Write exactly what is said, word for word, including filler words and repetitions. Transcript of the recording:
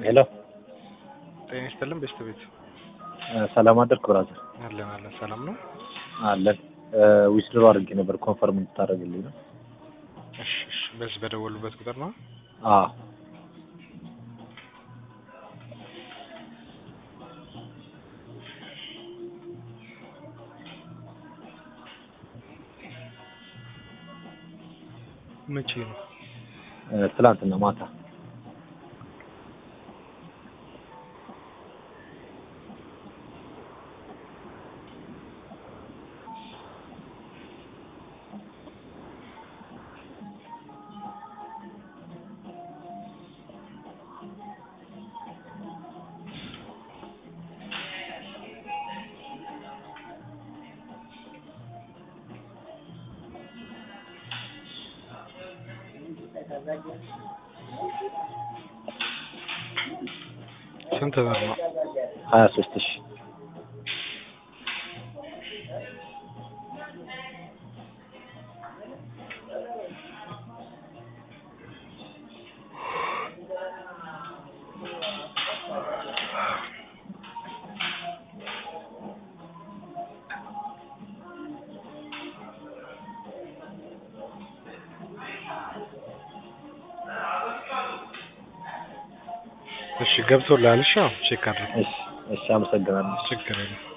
ሄሎ ጤና ይስጥልን ቤተሰቤት ሰላም አደርክ ብራዘር? አለን አለን ሰላም ነው አለን። ዊዝድሮ አድርጌ ነበር ኮንፈርም እንድታደርግልኝ ነው። እሺ እሺ በዚህ በደወሉበት ቁጥር ነው? አዎ መቼ ነው? ትላንትና ማታ። ስንት ብር ነው? ሀያ ሦስት ሺህ እሺ ገብቶልሃል? እሺ ቼክ አድርግ። እሺ እሺ አመሰግናለሁ። ችግር የለም።